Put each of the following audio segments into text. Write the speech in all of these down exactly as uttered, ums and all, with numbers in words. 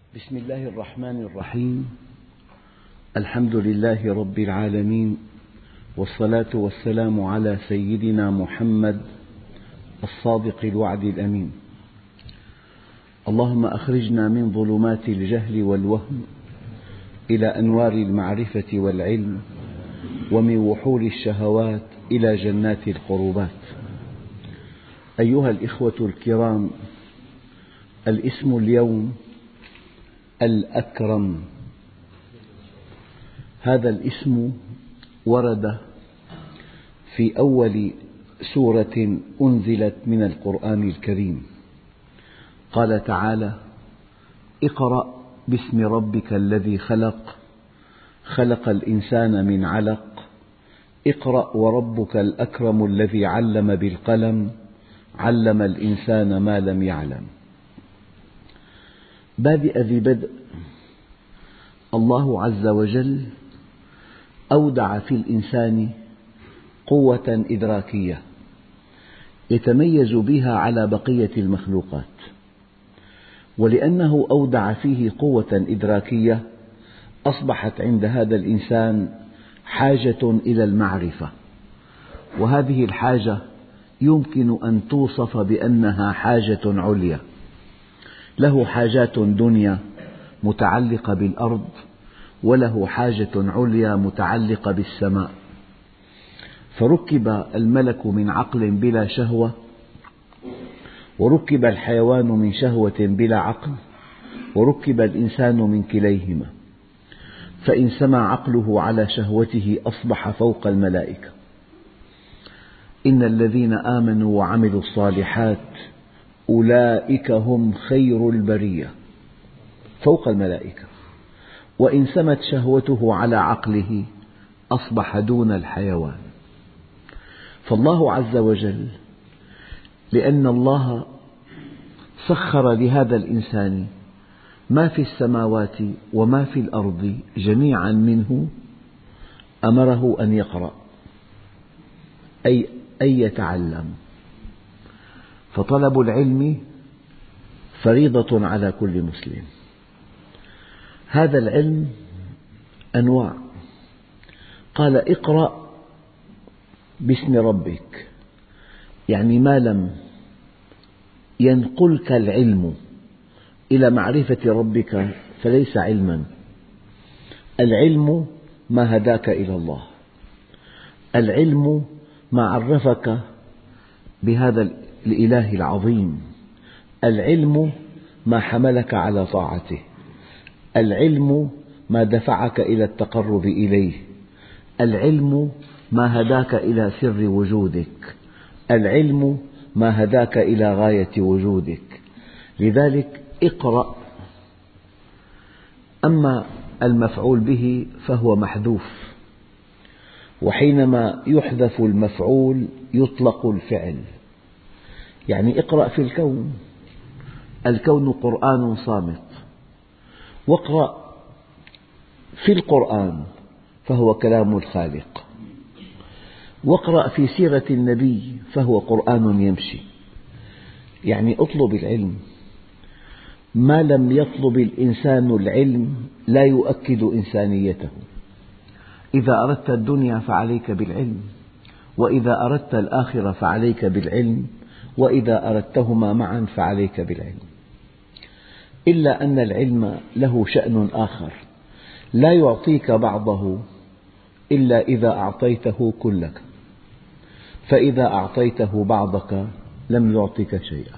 بسم الله الرحمن الرحيم. الحمد لله رب العالمين، والصلاة والسلام على سيدنا محمد الصادق الوعد الأمين. اللهم أخرجنا من ظلمات الجهل والوهم إلى أنوار المعرفة والعلم، ومن وحول الشهوات إلى جنات القربات. أيها الإخوة الكرام، الاسم اليوم الأكرم. هذا الاسم ورد في أول سورة أنزلت من القرآن الكريم. قال تعالى: اقرأ باسم ربك الذي خلق خلق الإنسان من علق اقرأ وربك الأكرم الذي علم بالقلم علم الإنسان ما لم يعلم. بادئ ذي بدء، الله عز وجل أودع في الإنسان قوة إدراكية يتميز بها على بقية المخلوقات، ولأنه أودع فيه قوة إدراكية أصبحت عند هذا الإنسان حاجة إلى المعرفة، وهذه الحاجة يمكن أن توصف بأنها حاجة عليا. له حاجات دنيا متعلقة بالأرض، وله حاجة عليا متعلقة بالسماء. فركب الملك من عقل بلا شهوة، وركب الحيوان من شهوة بلا عقل، وركب الإنسان من كليهما. فإن سمى عقله على شهوته أصبح فوق الملائكة. إن الذين آمنوا وعملوا الصالحات أولئك هم خير البرية، فوق الملائكة. وإن سمت شهوته على عقله أصبح دون الحيوان. فالله عز وجل، لأن الله سخر لهذا الإنسان ما في السماوات وما في الأرض جميعا منه، أمره أن يقرأ، أي أن يتعلم. فطلب العلم فريضة على كل مسلم. هذا العلم أنواع. قال: اقرأ باسم ربك، يعني ما لم ينقلك العلم إلى معرفة ربك فليس علما. العلم ما هداك إلى الله، العلم ما عرفك بهذا الإله العظيم، العلم ما حملك على طاعته، العلم ما دفعك إلى التقرب إليه، العلم ما هداك إلى سر وجودك، العلم ما هداك إلى غاية وجودك. لذلك اقرأ. أما المفعول به فهو محذوف، وحينما يحذف المفعول يطلق الفعل. يعني اقرأ في الكون، الكون قرآن صامت، واقرأ في القرآن فهو كلام الخالق، واقرأ في سيرة النبي فهو قرآن يمشي. يعني اطلب العلم. ما لم يطلب الإنسان العلم لا يؤكد إنسانيته. إذا أردت الدنيا فعليك بالعلم، وإذا أردت الآخرة فعليك بالعلم، وإذا أردتهما معا فعليك بالعلم. إلا أن العلم له شأن آخر، لا يعطيك بعضه إلا إذا أعطيته كلك، فإذا أعطيته بعضك لم يعطك شيئا.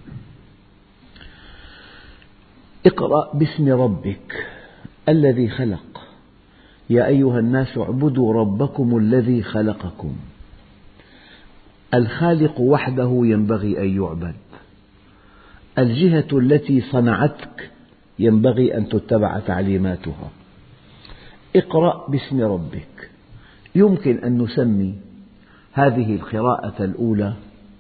اقرأ باسم ربك الذي خلق. يا أيها الناس اعبدوا ربكم الذي خلقكم. الخالق وحده ينبغي أن يعبد. الجهة التي صنعتك ينبغي أن تتبع تعليماتها. اقرأ باسم ربك. يمكن أن نسمي هذه القراءة الأولى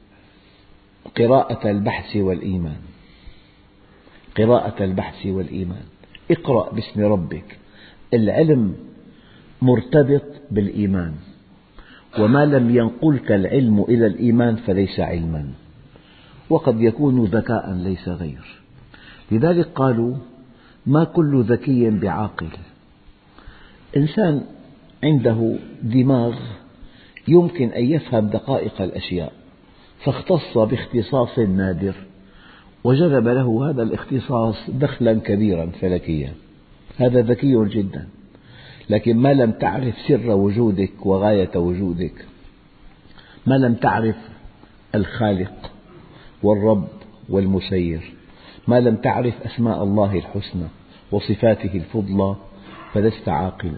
قراءة البحث والإيمان. قراءة البحث والإيمان. اقرأ باسم ربك. العلم مرتبط بالإيمان، وما لم ينقلك العلم إلى الإيمان فليس علما، وقد يكون ذكاء ليس غير. لذلك قالوا: ما كل ذكي بعاقل. إنسان عنده دماغ يمكن أن يفهم دقائق الأشياء، فاختص باختصاص نادر وجلب له هذا الاختصاص دخلا كبيرا فلكيا، هذا ذكي جدا. لكن ما لم تعرف سر وجودك وغاية وجودك، ما لم تعرف الخالق والرب والمسير، ما لم تعرف أسماء الله الحسنى وصفاته الفضلى، فلست عاقلا.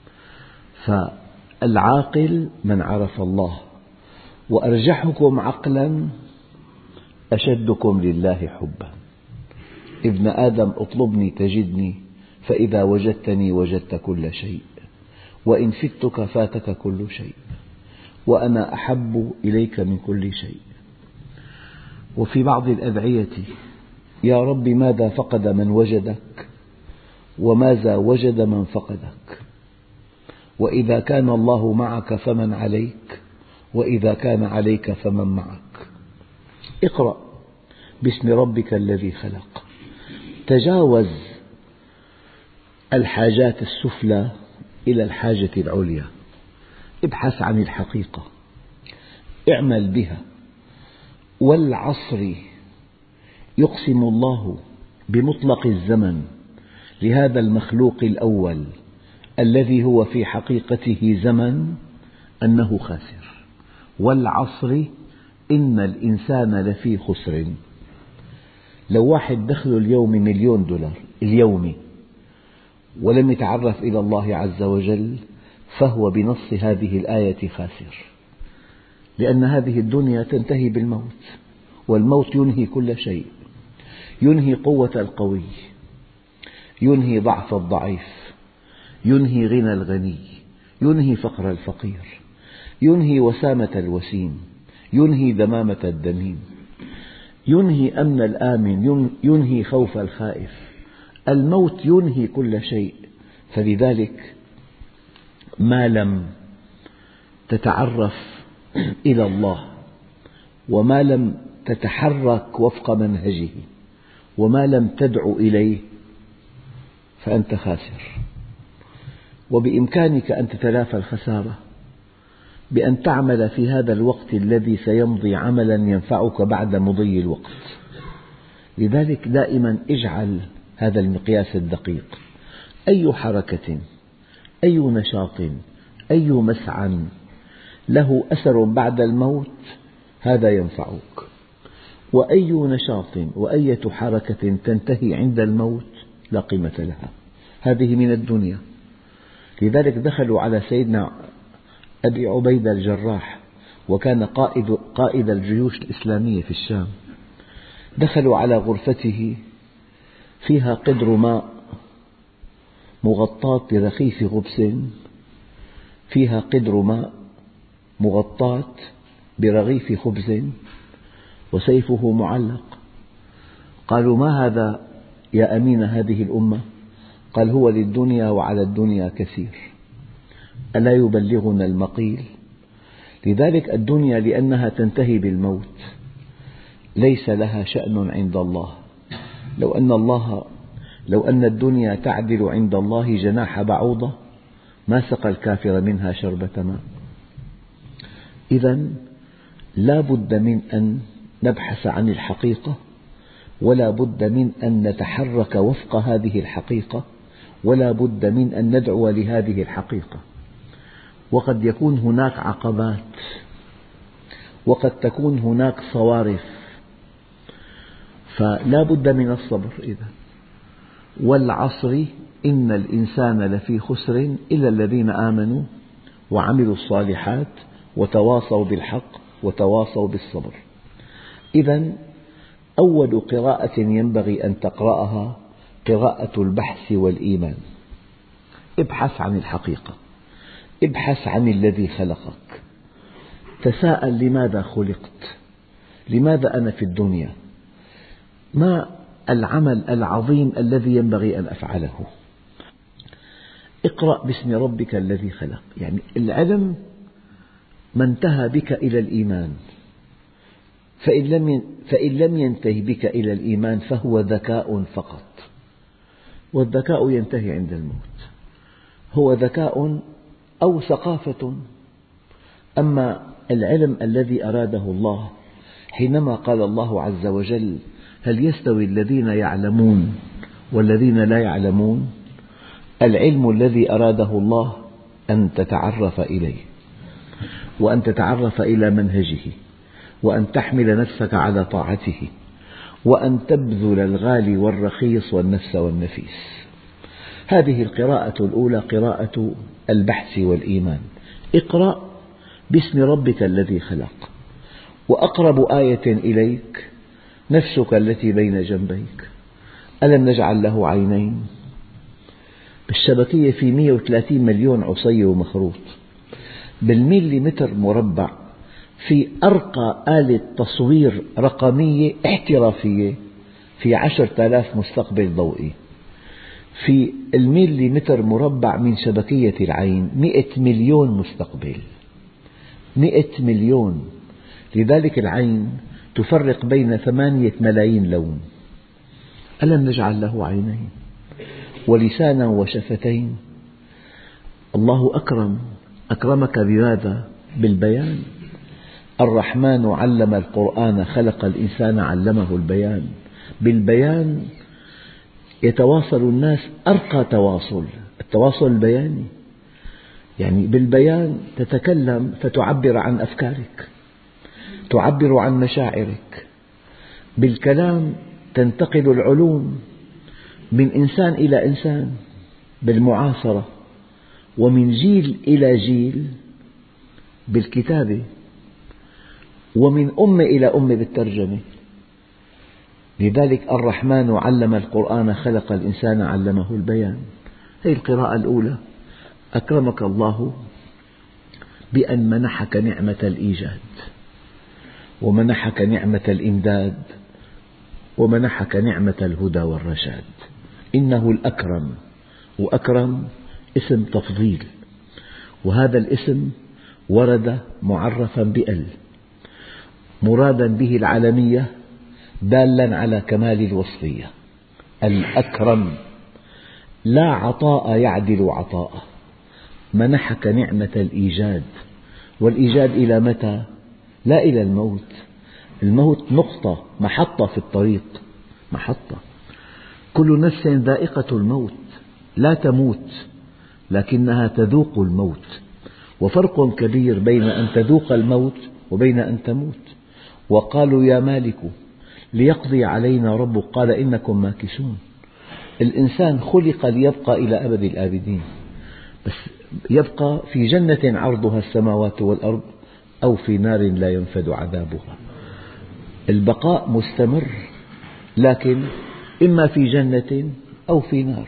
فالعاقل من عرف الله، وأرجحكم عقلا أشدكم لله حبا. ابن آدم اطلبني تجدني، فإذا وجدتني وجدت كل شيء، وإن فتك فاتك كل شيء، وأنا أحب إليك من كل شيء. وفي بعض الأدعية: يا رب ماذا فقد من وجدك، وماذا وجد من فقدك، وإذا كان الله معك فمن عليك، وإذا كان عليك فمن معك. اقرأ باسم ربك الذي خلق. تجاوز الحاجات السفلى إلى الحاجة العليا، ابحث عن الحقيقة، اعمل بها. والعصر يقسم الله بمطلق الزمن لهذا المخلوق الأول الذي هو في حقيقته زمن أنه خاسر. والعصر إن الإنسان لفي خسر. لو واحد دخله اليوم مليون دولار اليومي ولم يتعرف إلى الله عز وجل، فهو بنص هذه الآية خاسر، لأن هذه الدنيا تنتهي بالموت، والموت ينهي كل شيء، ينهي قوة القوي، ينهي ضعف الضعيف، ينهي غنى الغني، ينهي فقر الفقير، ينهي وسامة الوسيم، ينهي دمامة الدميم، ينهي أمن الآمن، ينهي خوف الخائف. الموت ينهي كل شيء. فلذلك ما لم تتعرف إلى الله، وما لم تتحرك وفق منهجه، وما لم تدع إليه، فأنت خاسر. وبإمكانك أن تتلافى الخسارة بأن تعمل في هذا الوقت الذي سيمضي عملا ينفعك بعد مضي الوقت. لذلك دائما اجعل هذا المقياس الدقيق: أي حركة، أي نشاط، أي مسعى له أثر بعد الموت هذا ينفعك، وأي نشاط وأية حركة تنتهي عند الموت لا قيمة لها. هذه من الدنيا. لذلك دخلوا على سيدنا أبي عبيدة الجراح، وكان قائد, قائد الجيوش الإسلامية في الشام. دخلوا على غرفته فيها قدر ماء مغطاة برغيف خبز، فيها قدر ماء مغطاة برغيف خبز وسيفه معلق. قالوا: ما هذا يا أمين هذه الأمة؟ قال: هو للدنيا وعلى الدنيا كثير، ألا يبلغنا المقيل؟ لذلك الدنيا لأنها تنتهي بالموت ليس لها شأن عند الله. لو أن الله لو أن الدنيا تعدل عند الله جناح بعوضة ما سقى الكافر منها شربة ماء. إذن لا بد من أن نبحث عن الحقيقة، ولا بد من أن نتحرك وفق هذه الحقيقة، ولا بد من أن ندعو لهذه الحقيقة. وقد يكون هناك عقبات، وقد تكون هناك صوارف، فلا بد من الصبر. إذا والعصر إن الإنسان لفي خسر إلا الذين آمنوا وعملوا الصالحات وتواصوا بالحق وتواصوا بالصبر. إذن أول قراءة ينبغي أن تقرأها قراءة البحث والإيمان. ابحث عن الحقيقة، ابحث عن الذي خلقك، تساءل: لماذا خلقت؟ لماذا أنا في الدنيا؟ ما العمل العظيم الذي ينبغي أن أفعله؟ اقرأ باسم ربك الذي خلق. يعني العلم ما انتهى بك إلى الإيمان، فإن لم فإن لم ينتهي بك إلى الإيمان فهو ذكاء فقط. والذكاء ينتهي عند الموت، هو ذكاء أو ثقافة. أما العلم الذي أراده الله حينما قال الله عز وجل: هل يستوي الذين يعلمون والذين لا يعلمون؟ العلم الذي أراده الله أن تتعرف إليه، وأن تتعرف إلى منهجه، وأن تحمل نفسك على طاعته، وأن تبذل الغالي والرخيص والنفس والنفيس. هذه القراءة الأولى قراءة البحث والإيمان. اقرأ باسم ربك الذي خلق، وأقرب آية إليك نفسك التي بين جنبيك. ألم نجعل له عينين؟ بالشبكية في مئة وثلاثين مليون عصي ومخروط، بالمليمتر مربع في أرقى آلة تصوير رقمية احترافية في عشرة آلاف مستقبل ضوئي. في المليمتر مربع من شبكية العين مئة مليون مستقبل، مئة مليون. لذلك العين تفرق بين ثمانية ملايين لون. ألم نجعل له عينين ولسانا وشفتين؟ الله أكرم، أكرمك بماذا؟ بالبيان. الرحمن علم القرآن خلق الإنسان علمه البيان. بالبيان يتواصل الناس أرقى تواصل، التواصل البياني، يعني بالبيان تتكلم فتعبر عن أفكارك، تعبر عن مشاعرك. بالكلام تنتقل العلوم من إنسان إلى إنسان بالمعاصرة، ومن جيل إلى جيل بالكتابة، ومن أمة إلى أمة بالترجمة. لذلك الرحمن علم القرآن خلق الإنسان علمه البيان. هذه القراءة الأولى. أكرمك الله بأن منحك نعمة الإيجاد، ومنحك نعمة الإمداد، ومنحك نعمة الهدى والرشاد. إنه الأكرم، وأكرم اسم تفضيل، وهذا الاسم ورد معرفا بأل، مرادا به العالمية دالا على كمال الوصفية. الأكرم، لا عطاء يعدل عطاءه. منحك نعمة الإيجاد، والإيجاد إلى متى؟ لا إلى الموت. الموت نقطة، محطة في الطريق، محطة. كل نفس ذائقة الموت، لا تموت لكنها تذوق الموت، وفرق كبير بين أن تذوق الموت وبين أن تموت. وقالوا يا مالك ليقضي علينا ربك قال إنكم ماكثون. الإنسان خلق ليبقى إلى أبد الآبدين، بس يبقى في جنة عرضها السماوات والأرض أو في نار لا ينفد عذابها. البقاء مستمر، لكن إما في جنة أو في نار.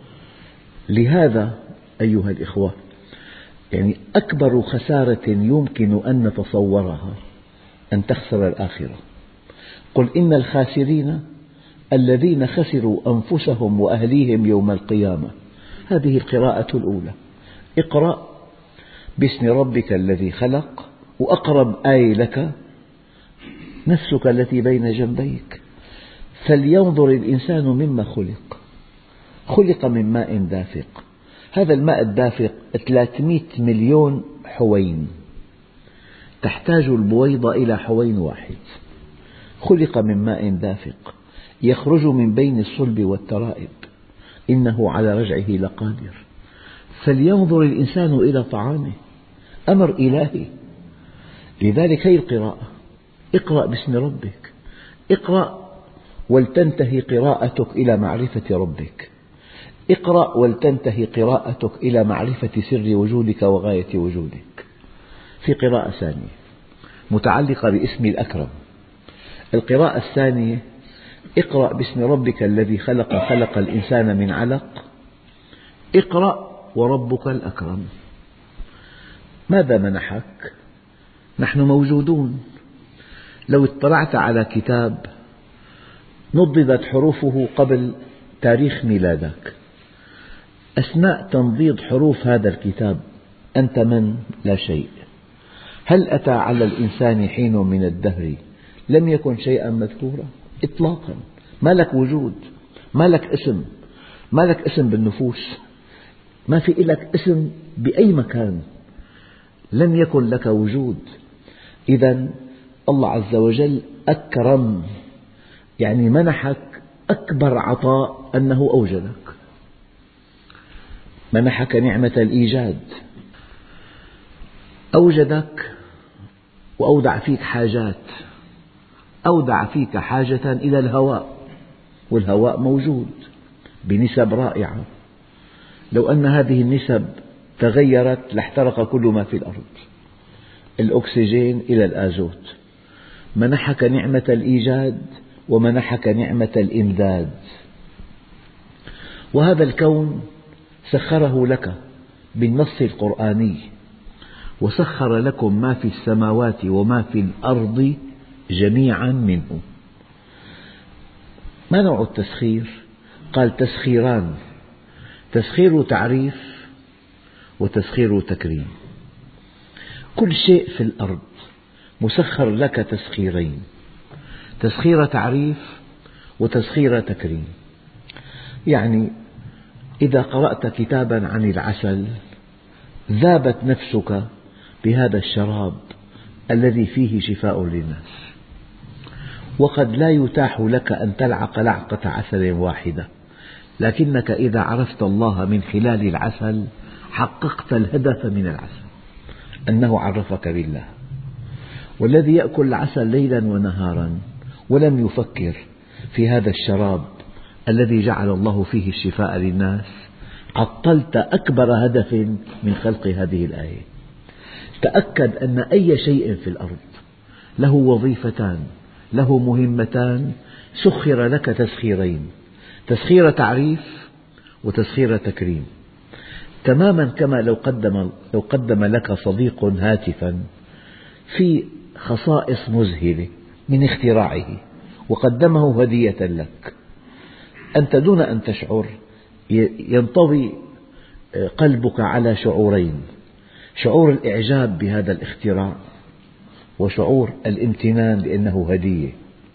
لهذا أيها الإخوة، يعني أكبر خسارة يمكن أن نتصورها أن تخسر الآخرة. قل إن الخاسرين الذين خسروا أنفسهم وأهليهم يوم القيامة. هذه القراءة الأولى. اقرأ باسم ربك الذي خلق، وأقرب آية لك نفسك التي بين جنبيك. فلينظر الإنسان مما خلق. خلق من ماء دافق. هذا الماء الدافق ثلاثمئة مليون حوين، تحتاج البويضة إلى حوين واحد. خلق من ماء دافق يخرج من بين الصلب والترائب، إنه على رجعه لقادر. فلينظر الإنسان إلى طعامه، أمر إلهي. لذلك هذه القراءة. اقرأ باسم ربك. اقرأ ولتنتهي قراءتك إلى معرفة ربك. اقرأ ولتنتهي قراءتك إلى معرفة سر وجودك وغاية وجودك. في قراءة ثانية متعلقة باسم الأكرم. القراءة الثانية: اقرأ باسم ربك الذي خلق خلق الإنسان من علق. اقرأ وربك الأكرم. ماذا منحك؟ نحن موجودون. لو اطلعت على كتاب نضدت حروفه قبل تاريخ ميلادك، أثناء تنضيد حروف هذا الكتاب أنت من؟ لا شيء. هل أتى على الإنسان حين من الدهر لم يكن شيئا مذكورا؟ إطلاقا. ما لك وجود، ما لك اسم. ما لك اسم بالنفوس، ما في لك اسم بأي مكان، لم يكن لك وجود. إذا الله عز وجل أكرم، يعني منحك أكبر عطاء أنه أوجدك، منحك نعمة الإيجاد، أوجدك وأودع فيك حاجات، أودع فيك حاجة إلى الهواء، والهواء موجود بنسب رائعة، لو أن هذه النسب تغيرت لاحترق كل ما في الأرض، الأكسجين إلى الآزوت. منحك نعمة الإيجاد ومنحك نعمة الإمداد، وهذا الكون سخره لك بالنص القرآني: وسخر لكم ما في السماوات وما في الأرض جميعا منه. ما نوع التسخير؟ قال تسخيران: تسخير تعريف وتسخير تكريم. كل شيء في الأرض مسخر لك تسخيرين: تسخير تعريف وتسخير تكريم. يعني إذا قرأت كتابا عن العسل ذابت نفسك بهذا الشراب الذي فيه شفاء للناس، وقد لا يتاح لك أن تلعق لعقة عسل واحدة، لكنك إذا عرفت الله من خلال العسل حققت الهدف من العسل، أنه عرفك بالله. والذي يأكل العسل ليلا ونهارا ولم يفكر في هذا الشراب الذي جعل الله فيه الشفاء للناس، عطلت أكبر هدف من خلق هذه الآية. تأكد أن أي شيء في الأرض له وظيفتان، له مهمتان، سخر لك تسخيرين: تسخير تعريف وتسخير تكريم. تماما كما لو قدم, لو قدم لك صديق هاتفا في خصائص مذهلة من اختراعه وقدمه هدية لك، أنت دون أن تشعر ينطوي قلبك على شعورين: شعور الإعجاب بهذا الاختراع وشعور الامتنان لأنه هدية.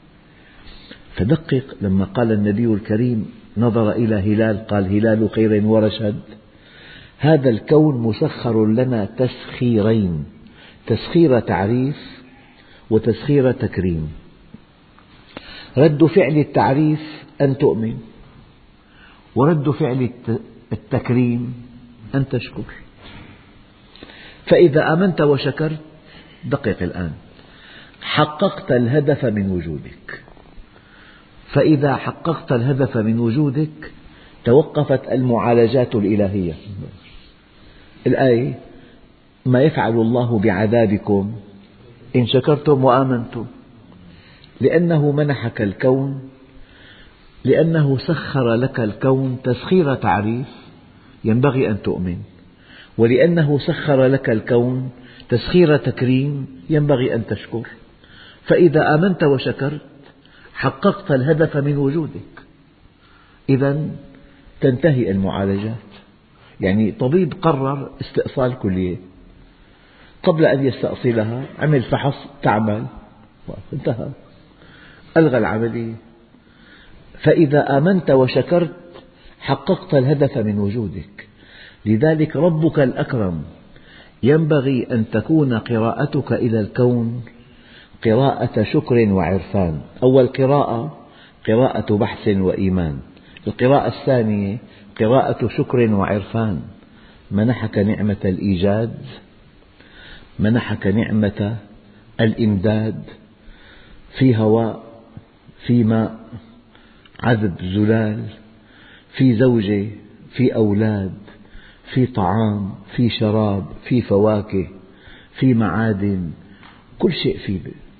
فدقق لما قال النبي الكريم نظر إلى هلال قال: هلال خير ورشد. هذا الكون مسخر لنا تسخيرين: تسخير تعريف وتسخير تكريم. رد فعل التعريف أن تؤمن، ورد فعل التكريم أن تشكر. فإذا آمنت وشكرت، دقق الآن، حققت الهدف من وجودك. فإذا حققت الهدف من وجودك توقفت المعالجات الإلهية. الآية: ما يفعل الله بعذابكم إن شكرتم وآمنتم. لأنه منحك الكون، لأنه سخر لك الكون تسخير تعريف ينبغي أن تؤمن، ولأنه سخر لك الكون تسخير تكريم ينبغي أن تشكر. فإذا آمنت وشكرت حققت الهدف من وجودك. إذا تنتهي المعالجات. يعني طبيب قرر استئصال كلية، قبل أن يستأصلها عمل فحص تعمل، انتهى، ألغى العملية. فإذا آمنت وشكرت حققت الهدف من وجودك. لذلك ربك الأكرم ينبغي أن تكون قراءتك إلى الكون قراءة شكر وعرفان. أول قراءة قراءة بحث وإيمان، القراءة الثانية قراءة شكر وعرفان. منحك نعمة الإيجاد، منحك نعمة الإمداد، في هواء، في ماء، عذب زلال، في زوجة، في أولاد، في طعام، في شراب، في فواكه، في معادن، كل شيء فيه.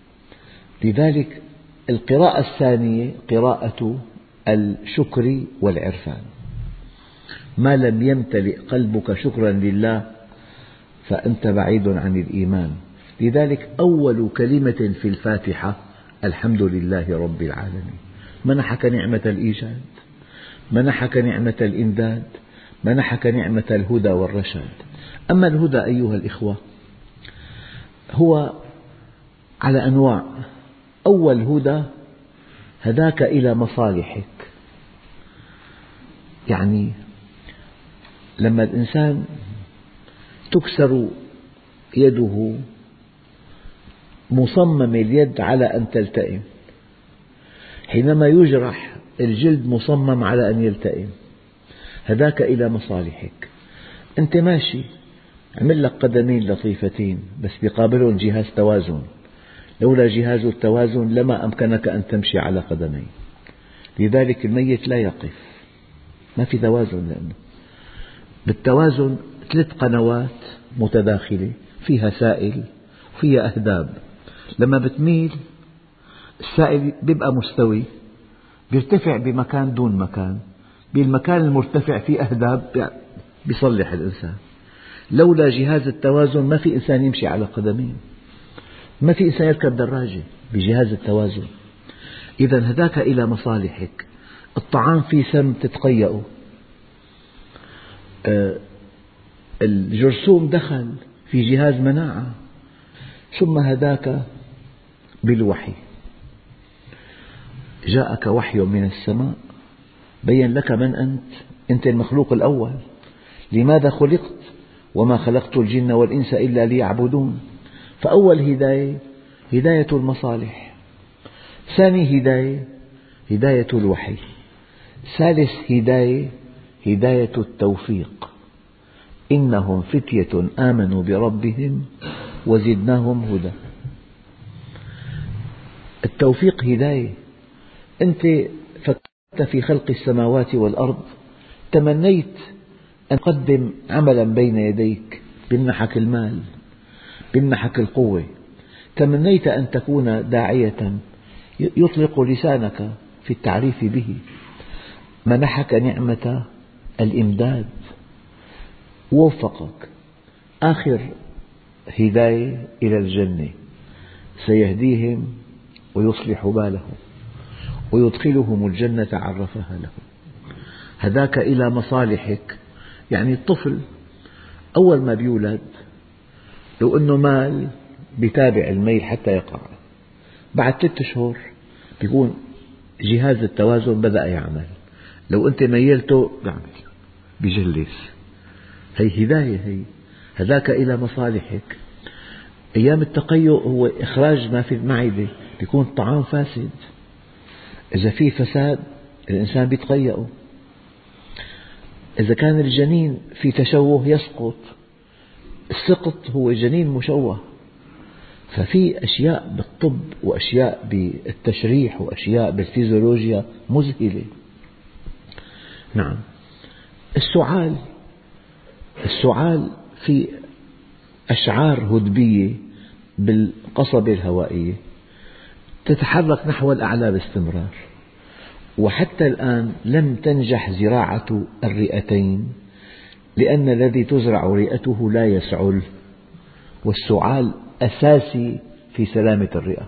لذلك القراءة الثانية قراءة الشكر والعرفان. ما لم يمتلئ قلبك شكرا لله فأنت بعيد عن الإيمان. لذلك أول كلمة في الفاتحة الحمد لله رب العالمين. منحك نعمة الإيجاد، منحك نعمة الإمداد، منحك نعمة الهدى والرشاد. أما الهدى أيها الإخوة هو على أنواع. أول هدى هداك إلى مصالحك، يعني لما الإنسان تكسر يده مصمم اليد على أن تلتئم، حينما يجرح الجلد مصمم على أن يلتئم، هداك إلى مصالحك. أنت ماشي عمل لك قدمين لطيفتين بس بقابلهم جهاز توازن، لولا جهاز التوازن لما أمكنك أن تمشي على قدمين. لذلك الميت لا يقف، ما في توازن، لأنه بالتوازن ثلاث قنوات متداخلة فيها سائل وفيها أهداب، لما بتميل السائل يبقى مستوي، يرتفع بمكان دون مكان، بالمكان المرتفع فيه أهداب يصلح الإنسان. لولا جهاز التوازن ما في إنسان يمشي على قدمين، ما في إنسان يركب دراجة بجهاز التوازن. إذا هداك إلى مصالحك. الطعام فيه سم تتقيأه، الجرثوم دخل في جهاز مناعة، ثم هداك بالوحي. جاءك وحي من السماء بين لك من أنت، أنت المخلوق الأول، لماذا خلقت، وما خلقت الجن والإنس إلا ليعبدون. فأول هداية هداية المصالح، ثاني هداية هداية الوحي، ثالث هداية هداية التوفيق. إنهم فتية آمنوا بربهم وزدناهم هدى. التوفيق هداية. أنت فكرت في خلق السماوات والأرض، تمنيت أن تقدم عملا بين يديك، بمنحك المال، بمنحك القوة، تمنيت أن تكون داعية يطلق لسانك في التعريف به، منحك نعمة الإمداد، ووفقك. آخر هداية إلى الجنة، سيهديهم ويصلح بالهم ويدخلهم الجنة عرفها لهم. هداك إلى مصالحك. يعني الطفل أول ما بيولد لو أنه مال بيتابع الميل حتى يقع، بعد ثلاثة أشهر بيكون جهاز التوازن بدأ يعمل، لو أنت ميلته بيعمل بيجلس. هي هداية، هي هداك إلى مصالحك. أيام التقيؤ هو إخراج ما في المعدة، بيكون الطعام فاسد، إذا في فساد الإنسان بيتقيأ. إذا كان الجنين في تشوه يسقط، السقط هو جنين مشوه. ففي أشياء بالطب وأشياء بالتشريح وأشياء بالفيزيولوجيا مذهلة. نعم. السعال السعال في أشعار هدبية بالقصبة الهوائية تتحرك نحو الأعلى باستمرار، وحتى الآن لم تنجح زراعة الرئتين، لأن الذي تزرع رئته لا يسعل، والسعال أساسي في سلامة الرئة،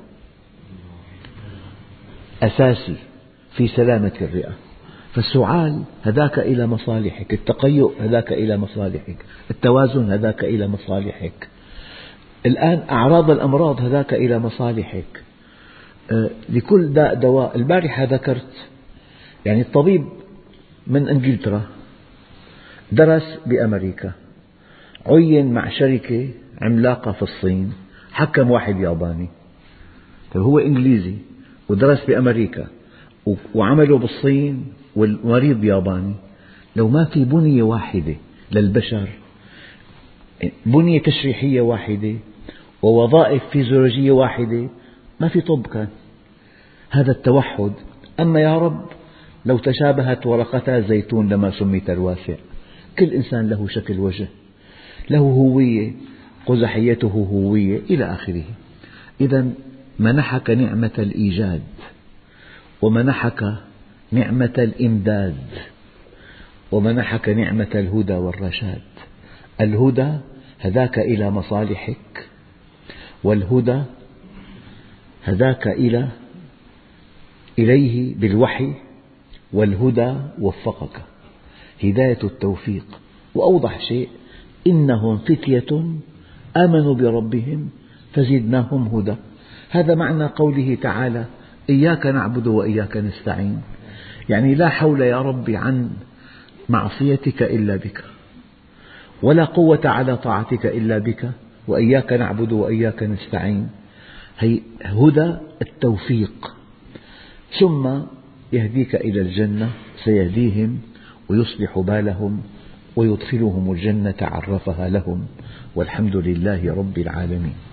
أساسي في سلامة الرئة. فالسعال هداك إلى مصالحك، التقيؤ هداك إلى مصالحك، التوازن هداك إلى مصالحك. الآن أعراض الأمراض هداك إلى مصالحك. لكل داء دواء. البارحة ذكرت يعني الطبيب من إنجلترا درس بأمريكا، عين مع شركة عملاقة في الصين، حكم واحد ياباني. هو إنجليزي ودرس بأمريكا وعمله بالصين والمريض ياباني. لو ما في بنية واحدة للبشر، بنية تشريحية واحدة ووظائف فيزيولوجية واحدة، ما في طب كان. هذا التوحد. أما يا رب لو تشابهت ورقتا زيتون لما سميت الواسع. كل إنسان له شكل وجه، له هوية، قزحيته هوية إلى آخره. إذا منحك نعمة الإيجاد، ومنحك نعمة الإمداد، ومنحك نعمة الهدى والرشاد. الهدى هداك إلى مصالحك، والهدى هداك إلى إليه بالوحي، والهدى وفقك، هداية التوفيق. وأوضح شيء: إنهم فتية آمنوا بربهم فزدناهم هدى. هذا معنى قوله تعالى: إياك نعبد وإياك نستعين. يعني لا حول يا رب عن معصيتك إلا بك، ولا قوة على طاعتك إلا بك، وإياك نعبد وإياك نستعين. هي هدى التوفيق، ثم يهديك إلى الجنة، سيهديهم ويصلح بالهم ويدخلهم الجنة عرفها لهم، والحمد لله رب العالمين.